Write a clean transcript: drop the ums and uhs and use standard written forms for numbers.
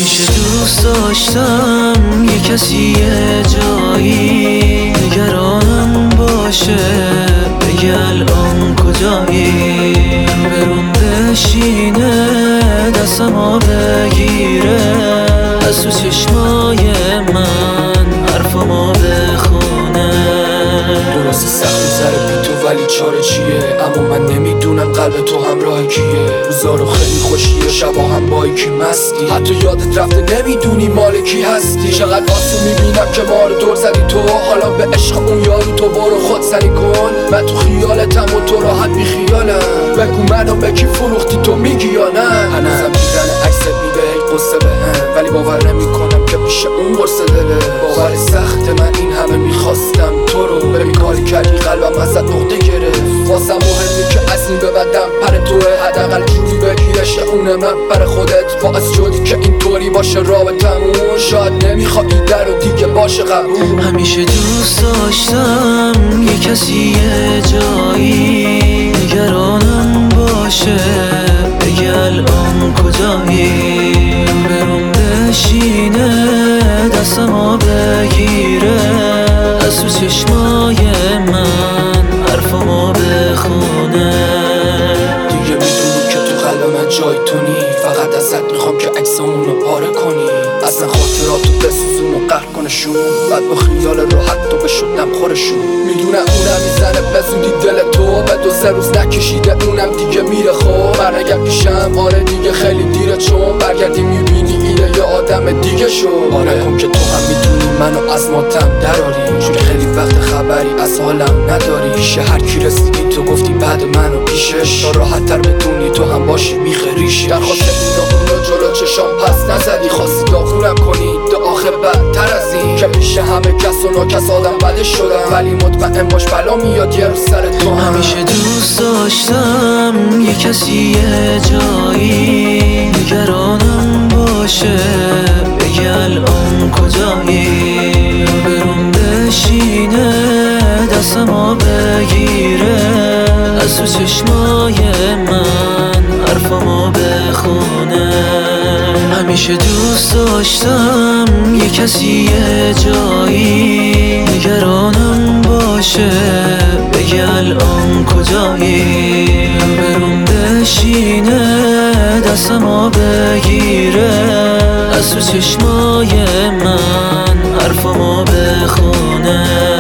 همیشه دوست داشتم یه کسی یه جایی نگرانم باشه، بگه الان کجایی، برون بشینه دستمو بگیره، از تو چشمای من حرفمو بخونه. درست سختی سر بی تو ولی چاره چیه، اما من نمیدونم قلب تو همراه کیه. روزا رو خیلی خوشیه، شبا هم با یکی مستی، حتی یادت رفته نمیدونی مال کی هستی. چقدر آسون میبینم که ما رو دور زدی تو، حالا به عشق اون یارو تو برو خودزنی کن. من تو خیالتم و تو راحت بی خیالم، بگو منو به کی فروختی تو میگی یا نه. هنوزم دیدن عکست میده قصه بهم، ولی باور نمیکنم که پیش اون قرصه دله. باور سخت من این همه میخواستم تو رو، ببین کاری کردی قلبم ازت نقطه گرفت. واسم مهمی که از این به بعدم پر توه، حداقل جوری بگی عشق اونه من پر خودت. باعث شدی که اینطوری باشه رابطمون، شاید نمیخوای در و دیگه باشه قبول. همیشه دوست داشتم یه کسی یه جایی نگرانم باشه، بگه الان کجایی، برون بشینه دستمو بگیره، از تو چشمای من حرفمو بخونه. دیگه میدونی که تو قلب من جای تو نی، فقط ازت میخوام که عکسامون رو پاره کنی، اصلا خاطراتو بسوزون و قهر کنشون، بعد با خیال راحت تو بشدم خورشون. میدونم اونم میزنه بزودی دل تو، به 2-3 روز نکشیده اونم دیگه میره. خب برنگرد پیشم، آره دیگه خیلی دیره، چون برگردی میبینی اینه یه آدم دیگه شو. آره کن که تو هم میدونی منو از ماتم دراری، چون خیلی وقت خبری از حالم نداری. پیش هر کی رسیدی تو گفتی بعد منو پیشش، تا راحت تر بدونی تو هم باشی میخریشی. درخواست این رو جلو چشام پس نزدی، خواستی داغونم کنی تا آخر بدتر از این، که پیش همه کس و ناکس آدم بده شدم، ولی مطمئن باش بلا میاد یه روز سر تو. همیشه دوست داشتم یه کسی یه جایی نگرانم باشه، بگه الان کجایی، برون بشینه دستمو بگیره، از تو چشمای من حرفمو بخونه. همیشه دوست داشتم یه کسی یه جایی نگرانم باشه، بگه الان کجایی، برون بشینه دستمو بگیره، از تو چشمای من حرفمو بخونه.